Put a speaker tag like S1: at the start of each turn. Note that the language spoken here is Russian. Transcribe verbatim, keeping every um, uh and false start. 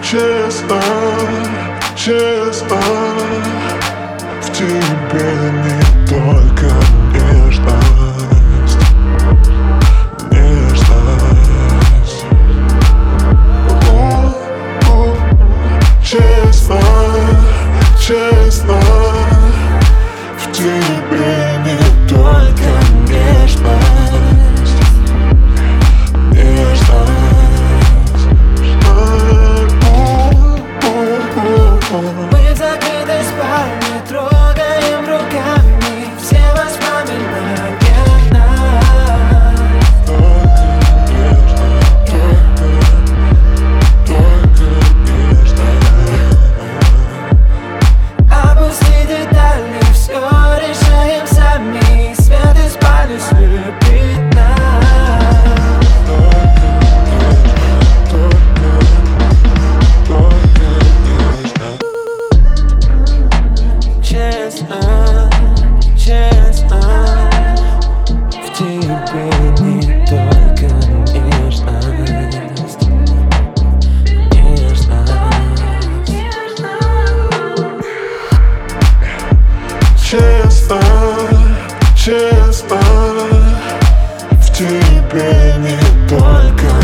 S1: честно, честно, в тебе не только нежность, нежность. О, о, честно, честно, в тебе не только нежность, нежность.
S2: Мы в закрытой спальне трогаем руками все воспоминания нас. Опусти детали, все решаем сами. Свет из спальни слепит нас. Честно, честно, в тебе не только нежность, нежность.
S1: Честно, честно, в тебе не только